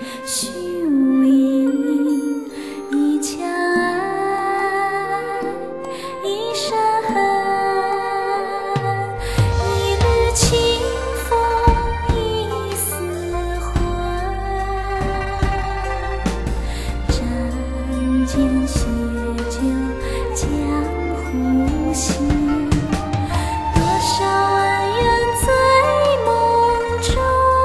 虚无影，一腔爱，一生恨，一缕清风，一丝魂，斩剑血酒，江湖行。多少恩怨醉梦中，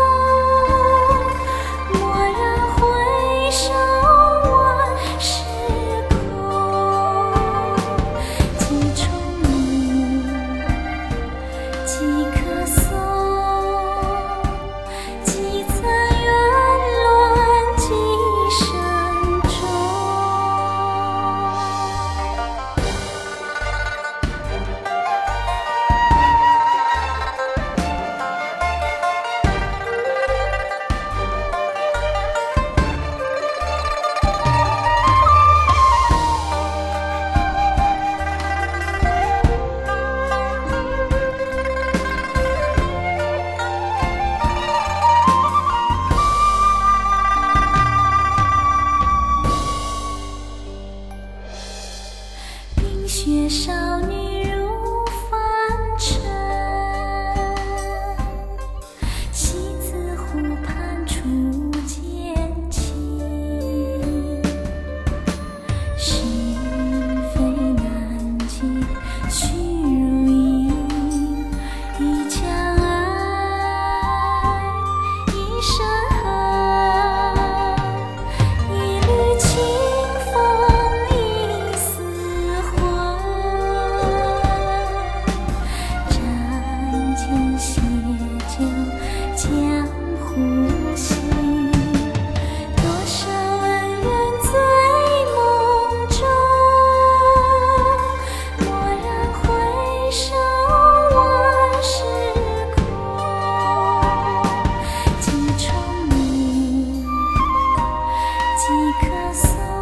蓦然回首，万事空。几重幕，几棵松，几层缘乱，几生中。冰雪少女入凡尘，西子湖畔初见情。是非难解虚如影，一腔爱，一生恨，一缕清风，一丝魂，斩剑血酒，江湖行。多少恩怨醉梦中，蓦然回首，万事空。几重幕，几棵松。